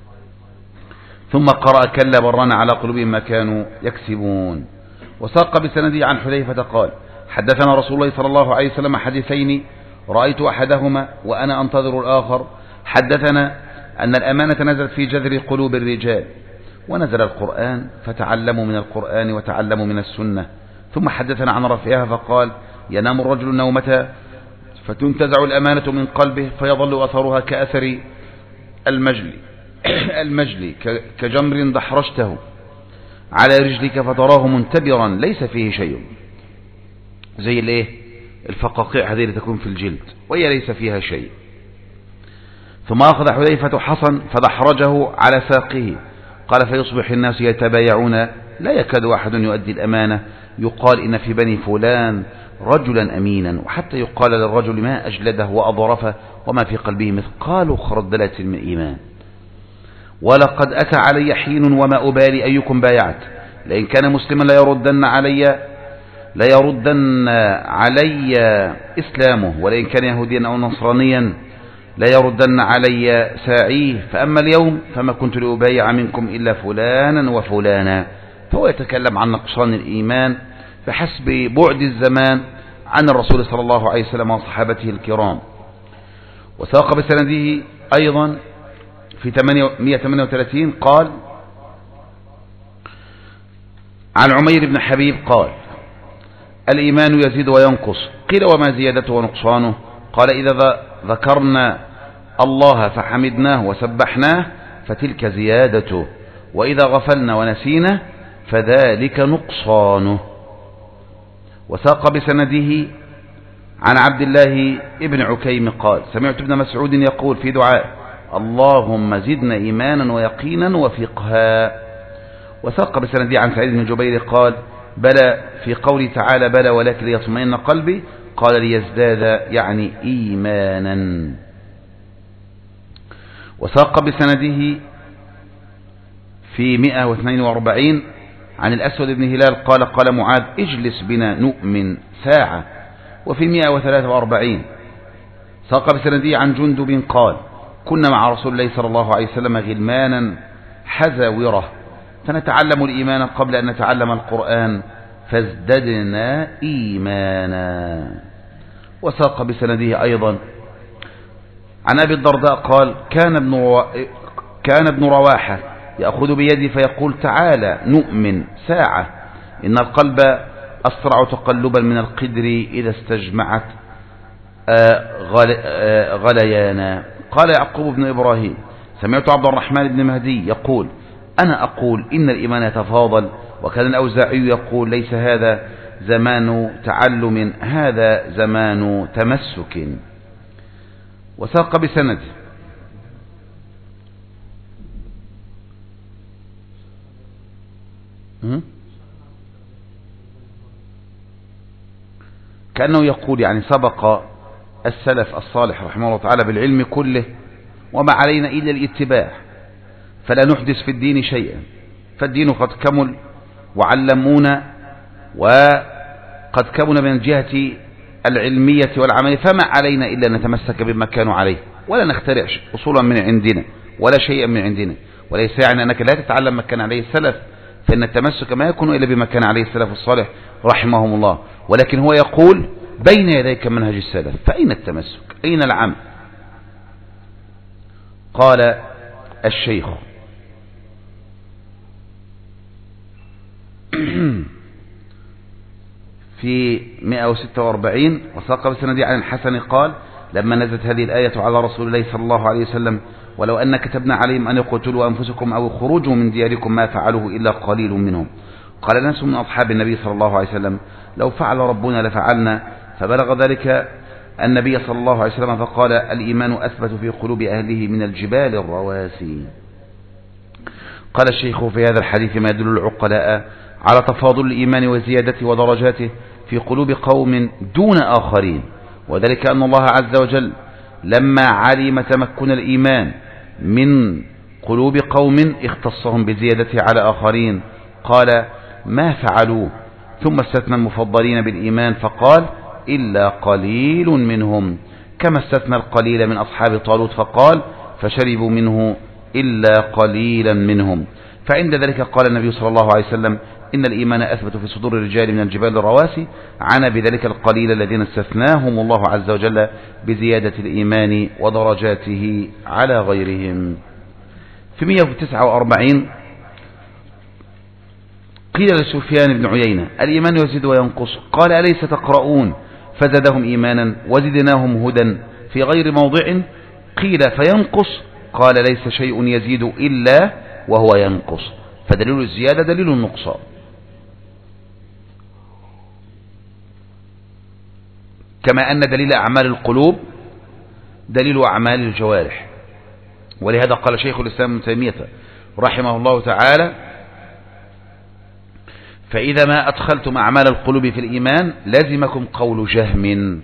ثم قرأ: كلا بران على قلوبهم ما كانوا يكسبون. وساق بسنده عن حذيفة قال: حدثنا رسول الله صلى الله عليه وسلم حديثين رأيت أحدهما وأنا أنتظر الآخر. حدثنا أن الأمانة نزلت في جذر قلوب الرجال، ونزل القرآن فتعلموا من القرآن وتعلموا من السنة. ثم حدثنا عن رفعها فقال: ينام الرجل النومة فتنتزع الأمانة من قلبه فيظل أثرها كأثر المجلي المجلي كجمر دحرجته على رجلك فتراه منتبرا ليس فيه شيء، زي الايه الفقاقيع هذه اللي تكون في الجلد وهي ليس فيها شيء. ثم أخذ حذيفة حصن فدحرجه على ساقه، قال: فيصبح الناس يتبايعون لا يكاد أحد يؤدي الأمانة، يقال إن في بني فلان رجلا أمينا، وحتى يقال للرجل ما أجلده وأضرفه وما في قلبه مثقال خردلة من إيمان. ولقد أتى علي حين وما أبالي أيكم بايعت، لئن كان مسلما ليردن علي ليردن علي إسلامه، ولئن كان يهوديا أو نصرانيا ليردن علي ساعيه، فأما اليوم فما كنت لأبايع منكم إلا فلانا وفلانا. فهو يتكلم عن نقصان الإيمان بحسب بعد الزمان عن الرسول صلى الله عليه وسلم وصحابته الكرام. وساق بسنده أيضا في مئة وثمانية وثلاثين قال: عن عمير بن حبيب قال: الإيمان يزيد وينقص. قيل: وما زيادته ونقصانه؟ قال: إذا ذكرنا الله فحمدناه وسبحناه فتلك زيادته، وإذا غفلنا ونسينا فذلك نقصانه. وساق بسنده عن عبد الله ابن عكيم قال: سمعت ابن مسعود يقول في دعاء: اللهم زدنا إيمانا ويقينا وفقها. وساق بسنده عن سعيد بن جبير قال: بلى في قوله تعالى: بلى ولكن ليطمئن قلبي، قال: ليزداد يعني إيمانا. وساق بسنده في مئة واثنين وأربعين عن الأسود بن هلال قال: قال معاذ: اجلس بنا نؤمن ساعة. وفي مئة وثلاثة وأربعين ساق بسنده عن جندب قال: كنا مع رسول الله صلى الله عليه وسلم غلمانا حزاورة فنتعلم الإيمان قبل أن نتعلم القرآن فازددنا إيمانا. وساق بسنده أيضا عن أبي الدرداء قال: كان ابن رو... كان ابن رواحة يأخذ بيدي فيقول: تعالى نؤمن ساعة، إن القلب أسرع تقلبا من القدر إذا استجمعت غل... غليانا. قال يعقوب بن إبراهيم: سمعت عبد الرحمن بن مهدي يقول: أنا أقول إن الإيمان يتفاضل. وكان الأوزاعي يقول: ليس هذا زمان تعلم، هذا زمان تمسك. وساق بسند كأنه يقول يعني سبق السلف الصالح رحمه الله تعالى بالعلم كله، وما علينا إلا الاتباع، فلا نحدث في الدين شيئا، فالدين قد كمل وعلمونا وقد كمل من الجهة العلمية والعملية، فما علينا إلا أن نتمسك بما كانوا عليه، ولا نخترع أصولا من عندنا ولا شيئا من عندنا. وليس يعني أنك لا تتعلم ما كان عليه السلف، فإن التمسك ما يكون إلا بما كان عليه السلف الصالح رحمهم الله. ولكن هو يقول: بين يديك منهج السلف، فأين التمسك؟ أين العمل؟ قال الشيخ: في مئة وستة وأربعين. وساق بسند عن الحسن قال لما نزلت هذه الآية على رسول الله صلى الله عليه وسلم ولو أن كتبنا عليهم أن يقتلوا أنفسكم أو خروجوا من دياركم ما فعلوه إلا قليل منهم. قال ناس من أصحاب النبي صلى الله عليه وسلم لو فعل ربنا لفعلنا. فبلغ ذلك النبي صلى الله عليه وسلم فقال الإيمان أثبت في قلوب أهله من الجبال الرواسي. قال الشيخ في هذا الحديث ما يدل العقلاء على تفاضل الإيمان وزيادته ودرجاته في قلوب قوم دون آخرين، وذلك أن الله عز وجل لما علم تمكن الإيمان من قلوب قوم اختصهم بزيادته على آخرين قال ما فعلوه، ثم استثنى المفضلين بالإيمان فقال إلا قليل منهم، كما استثنى القليل من أصحاب طالوت فقال فشربوا منه إلا قليلا منهم. فعند ذلك قال النبي صلى الله عليه وسلم إن الإيمان أثبت في صدور الرجال من الجبال الرواسي، عانى بذلك القليل الذين استثناهم الله عز وجل بزيادة الإيمان ودرجاته على غيرهم. في مئة وتسعة وأربعين قيل لسفيان بن عيينة الإيمان يزيد وينقص، قال أليس تقرؤون فزادهم إيمانا وزدناهم هدى في غير موضع؟ قيل فينقص، قال ليس شيء يزيد إلا وهو ينقص، فدليل الزيادة دليل النقصان. كما أن دليل أعمال القلوب دليل أعمال الجوارح. ولهذا قال شيخ الإسلام ابن تيمية رحمه الله تعالى فإذا ما أدخلتم أعمال القلوب في الإيمان لازمكم قول جهم.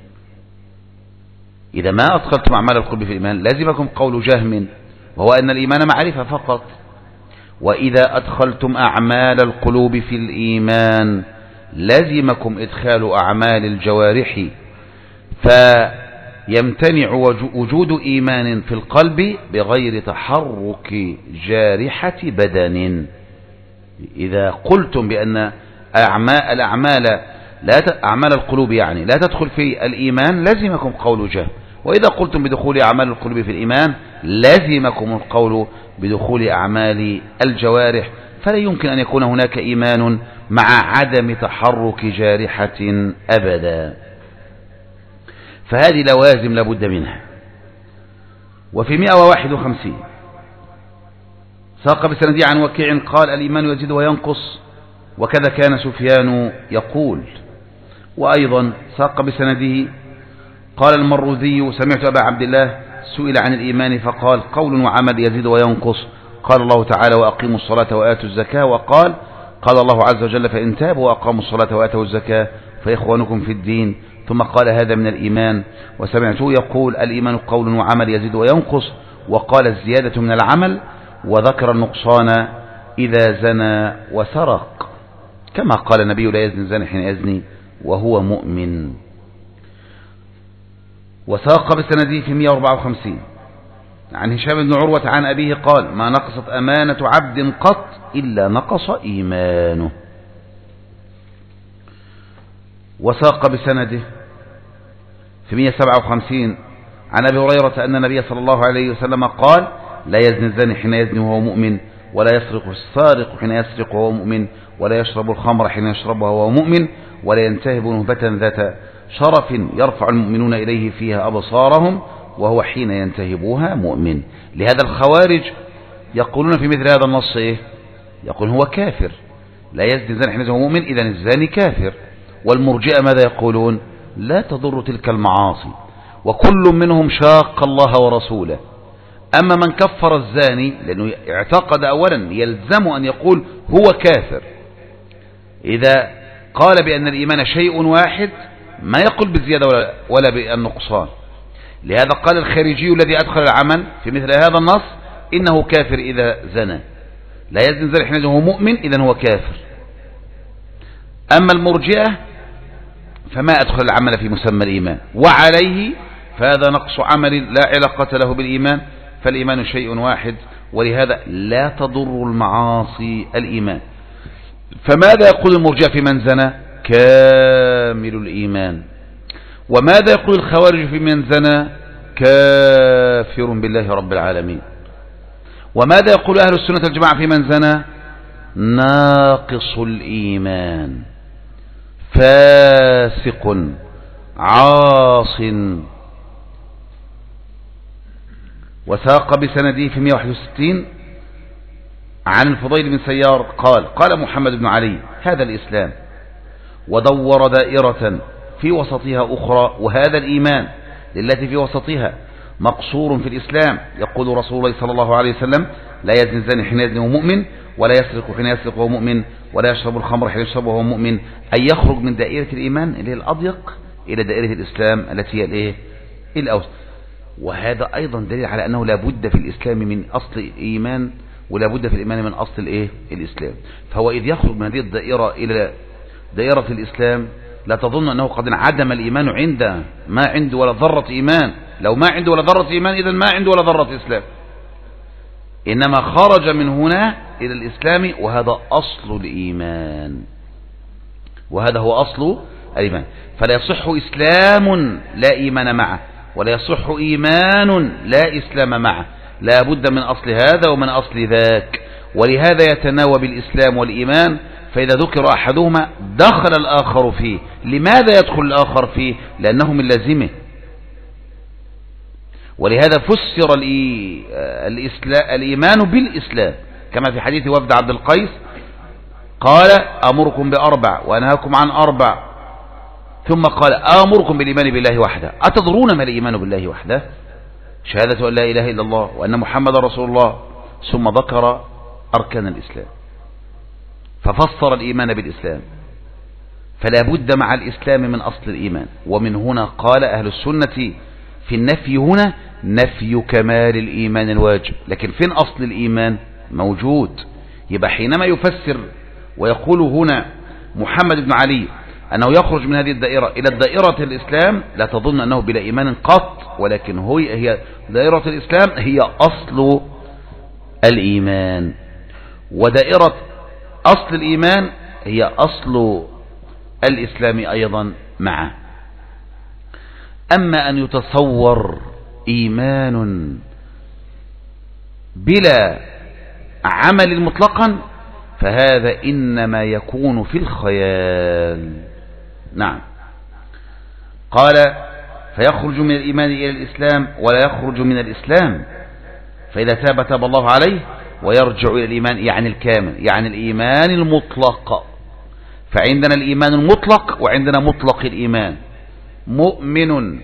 إذا ما أدخلتم أعمال القلوب في الإيمان لازمكم قول جهم، وهو أن الإيمان معرفة فقط. وإذا أدخلتم أعمال القلوب في الإيمان لازمكم إدخال أعمال الجوارح، فيمتنع وجود إيمان في القلب بغير تحرك جارحة بدن. إذا قلتم بأن الأعمال لا أعمال القلوب يعني لا تدخل في الإيمان لازمكم قول جهم، وإذا قلتم بدخول أعمال القلوب في الإيمان لازمكم القول بدخول أعمال الجوارح، فلا يمكن أن يكون هناك إيمان مع عدم تحرك جارحة أبدا، فهذه لوازم لابد منها. وفي مئة وواحد وخمسين ساق بسندي عن وكيع قال الإيمان يزيد وينقص، وكذا كان سفيان يقول. وأيضا ساق بسنده قال المروذي سمعت أبا عبد الله سئل عن الإيمان فقال قول وعمل يزيد وينقص، قال الله تعالى وأقيموا الصلاة وآتوا الزكاة، وقال قال الله عز وجل فإن تابوا وأقاموا الصلاة وآتوا الزكاة فإخوانكم في الدين، ثم قال هذا من الإيمان. وسمعته يقول الإيمان قول وعمل يزيد وينقص، وقال الزيادة من العمل، وذكر النقصان إذا زنى وسرق، كما قال النبي لا يزني الزاني حين يزني وهو مؤمن. وساق بسنده في مئة وأربعة وخمسين عن هشام بن عروة عن أبيه قال ما نقصت أمانة عبد قط إلا نقص إيمانه. وساق بسنده في مئة وسبعة وخمسين عن أبي هريرة أن النبي صلى الله عليه وسلم قال لا يزني الزاني حين يزني وهو مؤمن، ولا يسرق السارق حين يسرق وهو مؤمن، ولا يشرب الخمر حين يشربها وهو مؤمن، ولا ينتهب نهبة ذات شرف يرفع المؤمنون إليه فيها أبصارهم وهو حين ينتهبوها مؤمن. لهذا الخوارج يقولون في مثل هذا النص إيه؟ يقول هو كافر، لا يزني الزاني حين يزني وهو مؤمن، إذن الزاني كافر. والمرجئة ماذا يقولون؟ لا تضر تلك المعاصي، وكل منهم شاق الله ورسوله. أما من كفر الزاني لأنه اعتقد أولا يلزم أن يقول هو كافر، إذا قال بأن الإيمان شيء واحد ما يقول بالزيادة ولا, ولا بالنقصان. لهذا قال الخارجي الذي أدخل العمل في مثل هذا النص إنه كافر إذا زنى، لا يزني الزاني حين هو مؤمن إذن هو كافر. أما المرجئة فما أدخل العمل في مسمى الإيمان، وعليه فهذا نقص عمل لا علاقة له بالإيمان، فالإيمان شيء واحد، ولهذا لا تضر المعاصي الإيمان. فماذا يقول المرجئة في من زنى؟ كامل الإيمان. وماذا يقول الخوارج في من زنى؟ كافر بالله رب العالمين. وماذا يقول أهل السنة الجماعة في من زنى؟ ناقص الإيمان. فاسق عاص. وساق بسنده في مئة وواحد وستين عن الفضيل بن سيار قال قال محمد بن علي هذا الإسلام ودور دائرة في وسطها أخرى وهذا الإيمان للتي في وسطها مقصور في الإسلام. يقول رسول الله صلى الله عليه وسلم لا يزني الزاني حين يزني وهو مؤمن ولا يسرق حين يسرق وهو مؤمن ولا يشرب الخمر حين يشرب وهو مؤمن، أن يخرج من دائرة الإيمان اللي هي الأضيق إلى دائرة الإسلام التي هي الإيه الأوسط. وهذا أيضا دليل على أنه لا بد في الإسلام من أصل الإيمان ولا بد في الإيمان من أصل الإيه الإسلام. فهو إذ يخرج من هذه الدائرة إلى دائرة الإسلام لا تظن أنه قد انعدم الإيمان عنده، ما عنده ولا ذرة إيمان. لو ما عنده ولا ذرة إيمان إذن ما عنده ولا ذرة إسلام، إنما خرج من هنا إلى الإسلام وهذا أصل الإيمان، وهذا هو أصل الإيمان. فلا يصح إسلام لا إيمان معه ولا يصح إيمان لا إسلام معه، لا بد من أصل هذا ومن أصل ذاك. ولهذا يتناوب الإسلام والإيمان، فإذا ذكر أحدهما دخل الآخر فيه. لماذا يدخل الآخر فيه؟ لأنه من لازمه. ولهذا فسر الإيمان بالإسلام كما في حديث وفد عبد القيس قال أمركم بأربع وأنهاكم عن أربع، ثم قال آمركم بالإيمان بالله وحده. أتدرون ما الإيمان بالله وحده؟ شهادة أن لا إله إلا الله وأن محمد رسول الله. ثم ذكر أركان الإسلام ففسر الإيمان بالإسلام. فلا بد مع الإسلام من أصل الإيمان. ومن هنا قال أهل السنة في النفي هنا نفي كمال الإيمان الواجب، لكن فين أصل الإيمان؟ موجود. يبقى حينما يفسر ويقول هنا محمد بن علي أنه يخرج من هذه الدائرة إلى الدائرة الإسلام لا تظن أنه بلا إيمان قط، ولكن هو هي دائرة الإسلام هي أصل الإيمان، ودائرة أصل الإيمان هي أصل الإسلام أيضا معه. أما أن يتصور إيمان بلا عمل مطلقا فهذا إنما يكون في الخيال. نعم. قال فيخرج من الإيمان إلى الإسلام ولا يخرج من الإسلام، فإذا تاب تاب الله عليه ويرجع إلى الإيمان يعني الكامل يعني الإيمان المطلق. فعندنا الإيمان المطلق وعندنا مطلق الإيمان. مؤمن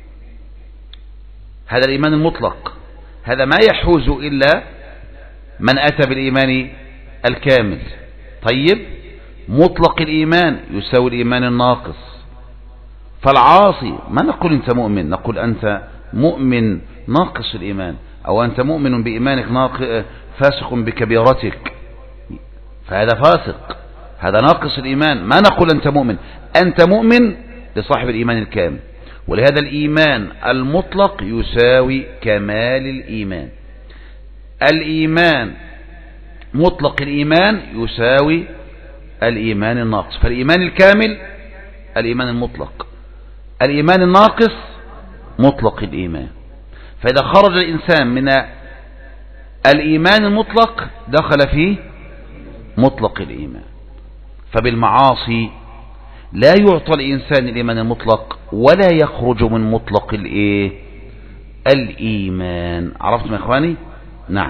هذا الإيمان المطلق، هذا ما يحوز إلا من أتى بالإيمان الكامل. طيب مطلق الإيمان يساوي الإيمان الناقص. فالعاصي ما نقول أنت مؤمن، نقول أنت مؤمن ناقص الإيمان، أو أنت مؤمن بإيمانك فاسق بكبيرتك، فهذا فاسق، هذا ناقص الإيمان. ما نقول أنت مؤمن، أنت مؤمن لصاحب الإيمان الكامل. ولهذا الإيمان المطلق يساوي كمال الإيمان. الإيمان مطلق الإيمان يساوي الإيمان الناقص. فالإيمان الكامل الإيمان المطلق، الإيمان الناقص مطلق الإيمان. فإذا خرج الإنسان من الإيمان المطلق دخل فيه مطلق الإيمان. فبالمعاصي لا يعطى الإنسان الإيمان المطلق ولا يخرج من مطلق الإيه الإيمان. عرفتم يا إخواني؟ نعم.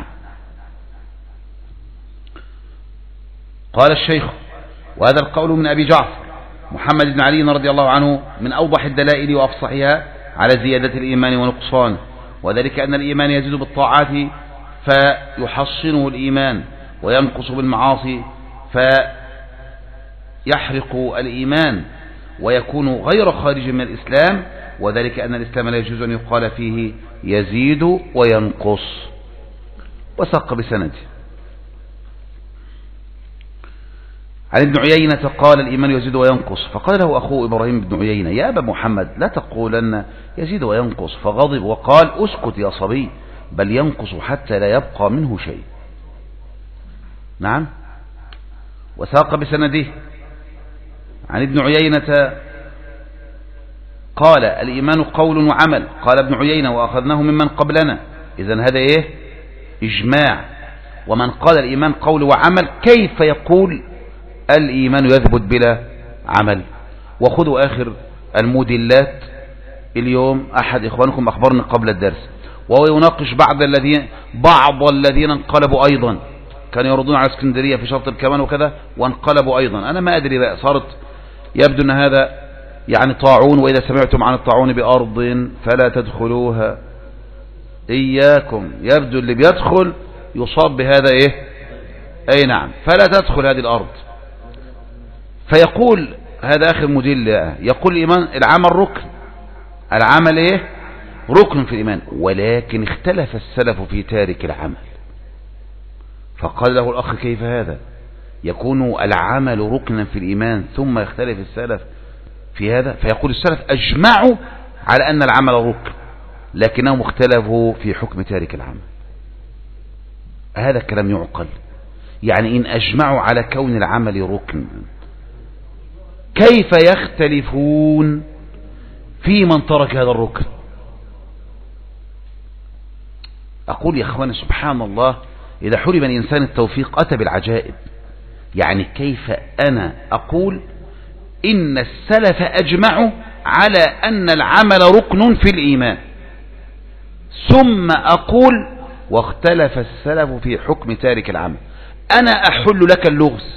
قال الشيخ وهذا القول من أبي جعفر محمد بن علي رضي الله عنه من أوضح الدلائل وأفصحها على زيادة الإيمان ونقصانه، وذلك أن الإيمان يزيد بالطاعات فيحصنه الإيمان وينقص بالمعاصي فيحرق الإيمان ويكون غير خارج من الإسلام، وذلك أن الإسلام لا يجوز أن يقال فيه يزيد وينقص. وسق بسنده عن ابن عيينة قال الإيمان يزيد وينقص، فقال له أخوه إبراهيم بن عيينة يا أبا محمد لا تقولن يزيد وينقص، فغضب وقال أسكت يا صبي بل ينقص حتى لا يبقى منه شيء. نعم. وساق بسنده عن ابن عيينة قال الإيمان قول وعمل. قال ابن عيينة وأخذناه ممن قبلنا. إذن هذا إيه إجماع. ومن قال الإيمان قول وعمل كيف يقول الإيمان يثبت بلا عمل؟ وخذوا آخر الموديلات اليوم. أحد إخوانكم أخبرني قبل الدرس وهو يناقش بعض الذين بعض الذين انقلبوا أيضا، كانوا يردون على اسكندرية في شرط الكمان وكذا وانقلبوا أيضا. أنا ما أدري بقى، صارت يبدو أن هذا يعني طاعون، وإذا سمعتم عن الطاعون بأرض فلا تدخلوها، إياكم، يبدو اللي بيدخل يصاب بهذا إيه، أي نعم، فلا تدخل هذه الأرض. فيقول هذا آخر مدل، يقول الإيمان العمل ركن، العمل إيه ركن في الإيمان، ولكن اختلف السلف في تارك العمل. فقال له الأخ كيف هذا يكون العمل ركنا في الإيمان ثم يختلف السلف في هذا؟ فيقول السلف أجمعوا على أن العمل ركن لكنهم اختلفوا في حكم تارك العمل. هذا الكلام يعقل؟ يعني إن أجمعوا على كون العمل ركن كيف يختلفون في من ترك هذا الركن؟ أقول يا أخواني سبحان الله، إذا حرم الإنسان التوفيق أتى بالعجائب. يعني كيف أنا أقول إن السلف أجمعوا على أن العمل ركن في الإيمان، ثم أقول واختلف السلف في حكم تارك العمل. أنا أحل لك اللغز،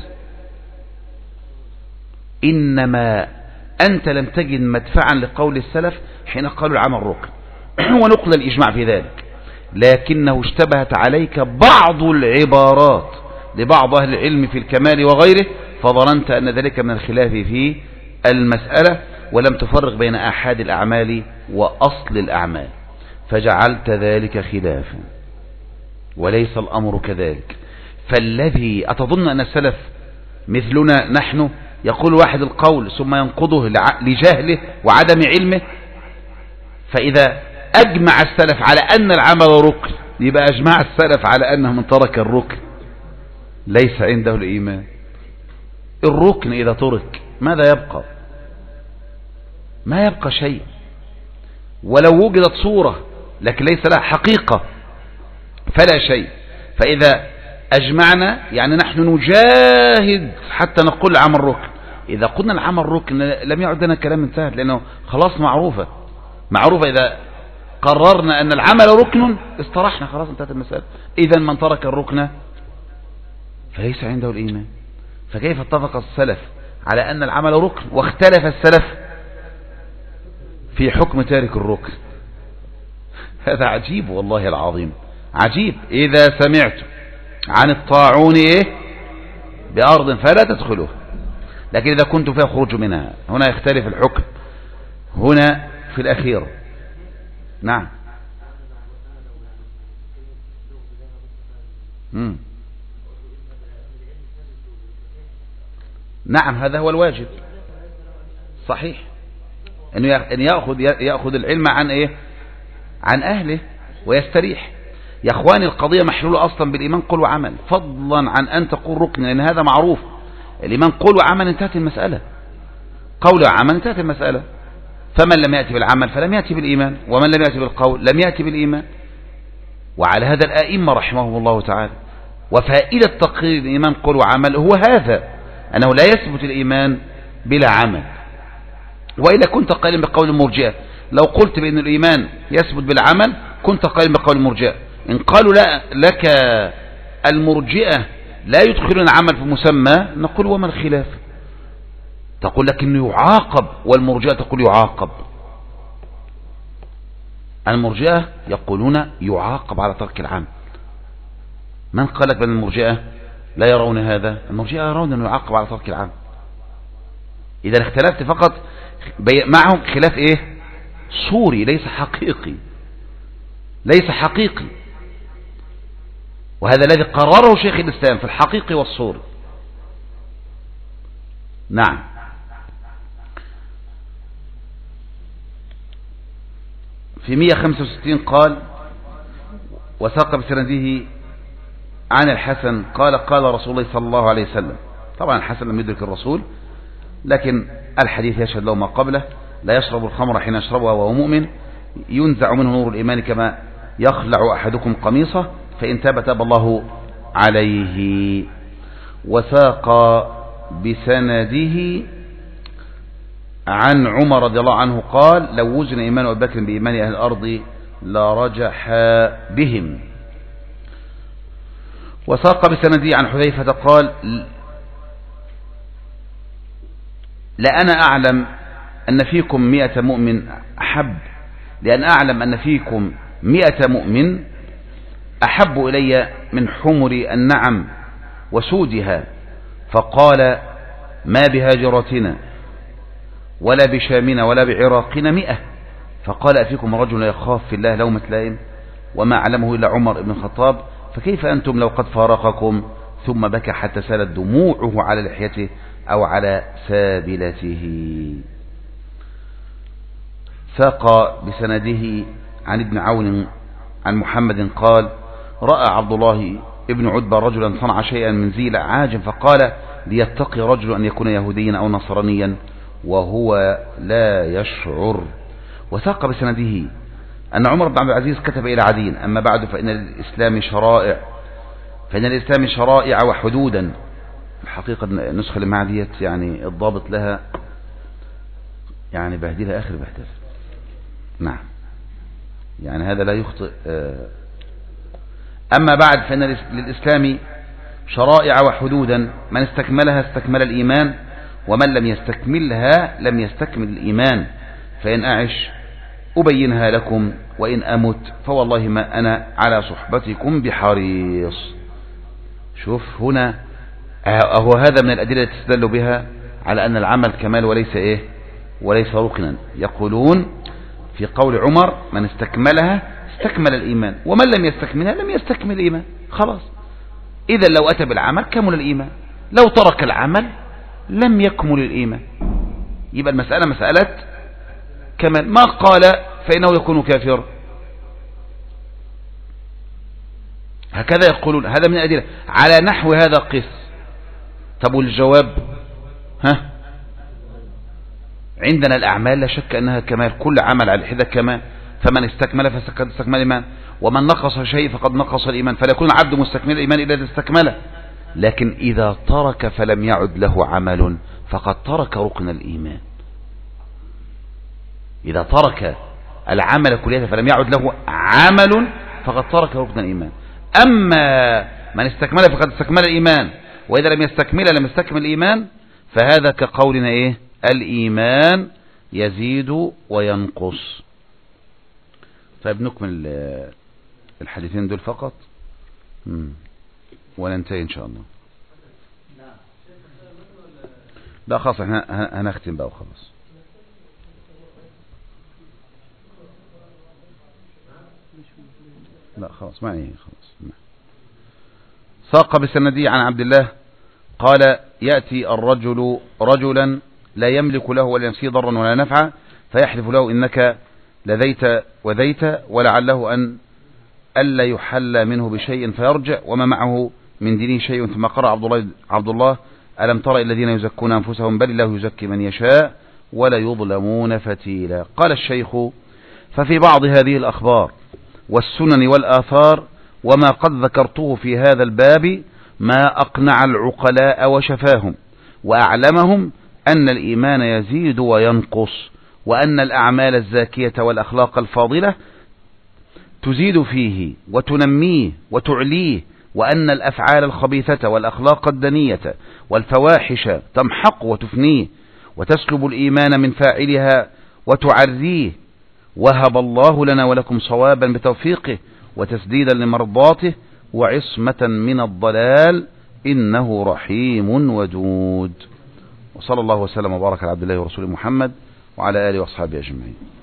إنما أنت لم تجد مدفعا لقول السلف حين قالوا العمل ركن ونقل الإجماع في ذلك، لكنه اشتبهت عليك بعض العبارات لبعض أهل العلم في الكمال وغيره، فظننت أن ذلك من الخلاف في المسألة، ولم تفرق بين أحد الأعمال وأصل الأعمال، فجعلت ذلك خلافا، وليس الأمر كذلك. فالذي أتظن أن السلف مثلنا نحن يقول واحد القول ثم ينقضه لجهله وعدم علمه، فإذا أجمع السلف على أن العمل ركن يبقى أجمع السلف على أنه من ترك الركن ليس عنده الإيمان. الركن إذا ترك ماذا يبقى؟ ما يبقى شيء، ولو وجدت صورة لكن ليس لها حقيقة فلا شيء. فإذا أجمعنا يعني نحن نجاهد حتى نقول العمل ركن. إذا قلنا العمل ركن لم يعد لنا كلام انتهت، لأنه خلاص معروفة معروفة إذا قررنا أن العمل ركن استرحنا، خلاص انتهت المسألة. إذا من ترك الركن فليس عنده الإيمان. فكيف اتفق السلف على أن العمل ركن واختلف السلف في حكم تارك الركن؟ هذا عجيب والله العظيم، عجيب. إذا سمعت عن الطاعون إيه بأرض فلا تدخلوه، لكن إذا كنت فيها خروج منها، هنا يختلف الحكم، هنا في الأخير. نعم. مم. نعم هذا هو الواجب، صحيح، أنه أن يأخذ يأخذ العلم عن إيه، عن أهله ويستريح. يا أخواني القضية محلولة أصلا بالإيمان قول وعمل، فضلا عن أن تقول ركن، لأن هذا معروف. الإيمان قول وعمل انتهت المسألة، قول وعمل انتهت المسألة. فمن لم يأتي بالعمل فلم يأتي بالإيمان، ومن لم يأتي بالقول لم يأتي بالإيمان. وعلى هذا الآئمة رحمهم الله تعالى. وفائدة تقرير الإيمان قول وعمل هو هذا، أنه لا يثبت الإيمان بلا عمل. وإلا كنت قائلا بقول المرجئة، لو قلت بأن الإيمان يثبت بالعمل كنت قائلا بقول المرجئة. إن قالوا لا لك المرجئة لا يدخلون العمل في مسمى، نقول وما الخلاف؟ تقول لك إنه يعاقب، والمرجئة تقول يعاقب. المرجئة يقولون يعاقب على ترك العمل. من قال لك بأن المرجئة لا يرون هذا؟ المرجئة يرون أنه يعاقب على ترك العمل. إذا اختلفت فقط معهم خلاف إيه؟ صوري ليس حقيقي، ليس حقيقي. وهذا الذي قرره شيخ الإسلام في الحقيقي والصوري. نعم. في مئة وخمسة وستين قال وساق بسنده عن الحسن قال قال رسول الله صلى الله عليه وسلم. طبعا الحسن لم يدرك الرسول، لكن الحديث يشهد له ما قبله: لا يشرب الخمر حين يشربها وهو مؤمن، ينزع منه نور الإيمان كما يخلع أحدكم قميصه، فإن تاب تاب الله عليه. وساق بسنده عن عمر رضي الله عنه قال لو وزن إيمان أبي بكر بإيمان أهل الأرض لرجح بهم. وساق بسندي عن حذيفة قال لأنا أعلم أن فيكم مئة مؤمن أحب لأن أعلم أن فيكم مئة مؤمن أحب إلي من حمر النعم وسودها. فقال ما بهاجرتنا ولا بشامنا ولا بعراقنا مئة. فقال أفيكم رجل يخاف في الله لومة لائم وما علمه إلا عمر بن الخطاب فكيف أنتم لو قد فارقكم. ثم بكى حتى سالت دموعه على لحيته أو على سابلته. ساق بسنده عن ابن عون عن محمد قال رأى عبد الله ابن عتبة رجلا صنع شيئا من ذي لعاج فقال ليتقي رجل أن يكون يهوديا أو نصرانيا وهو لا يشعر. وساق بسنده أن عمر بن عبد العزيز كتب إلى عدي أما بعد فإن الإسلام شرائع فإن الإسلام شرائع وحدودا. الحقيقة النسخة اللي معها ديت يعني الضابط لها يعني بهدلها آخر بهدل. نعم يعني هذا لا يخطئ. أما بعد فإن للإسلام شرائع وحدودا من استكملها استكمل الإيمان ومن لم يستكملها لم يستكمل الإيمان. فإن أعش أبينها لكم وإن أمت فوالله ما أنا على صحبتكم بحريص. شوف هنا أهو هذا من الأدلة التي تستدل بها على أن العمل كمال وليس إيه وليس ركنا. يقولون في قول عمر من استكملها استكمل الإيمان ومن لم يستكملها لم يستكمل الإيمان. خلاص إذا لو أتى بالعمل كمل الإيمان لو ترك العمل لم يكمل الإيمان. يبقى المسألة مسألة كمال. ما قال فإنه يكون كافر هكذا يقولون. هذا من الأدلة على نحو هذا قس. طب والجواب ها عندنا الأعمال لا شك أنها كمال كل عمل على الحدة كمال. فمن استكمل فقد استكمل الإيمان ومن نقص شيء فقد نقص الإيمان. فلا يكون العبد مستكمل الإيمان إلا إذا استكمله. لكن إذا ترك فلم يعد له عمل فقد ترك ركن الإيمان. إذا ترك العمل كلية فلم يعد له عمل فقد ترك ركن الإيمان. أما من استكمل فقد استكمل الإيمان وإذا لم يستكمل لم يستكمل الإيمان فهذا كقولنا إيه الإيمان يزيد وينقص. طيب نكمل الحديثين دول فقط وننتهي إن شاء الله. لا خلاص احنا هنختم بقى وخلاص. لا خلاص ما يعني خلاص. ساق بسندي عن عبد الله قال يأتي الرجل رجلا لا يملك له ولا ينفيه ضرا ولا نفعا فيحلف له إنك لذيت وذيت ولعله أن ألا يحل منه بشيء فيرجع وما معه من دينه شيء. ثم قرأ عبد الله, عبد الله ألم ترى الذين يزكون أنفسهم بل الله يزكي من يشاء ولا يظلمون فتيلا. قال الشيخ ففي بعض هذه الأخبار والسنن والآثار وما قد ذكرته في هذا الباب ما أقنع العقلاء وشفاهم وأعلمهم أن الإيمان يزيد وينقص وأن الأعمال الزاكية والأخلاق الفاضلة تزيد فيه وتنميه وتعليه وأن الأفعال الخبيثة والأخلاق الدنية والفواحش تمحق وتفنيه وتسلب الإيمان من فاعلها وتعريه. وهب الله لنا ولكم صوابا بتوفيقه وتسديدا لمرضاته وعصمة من الضلال إنه رحيم ودود. وصلى الله وسلم وبارك على عبد الله ورسوله محمد وعلى آله وأصحابه أجمعين.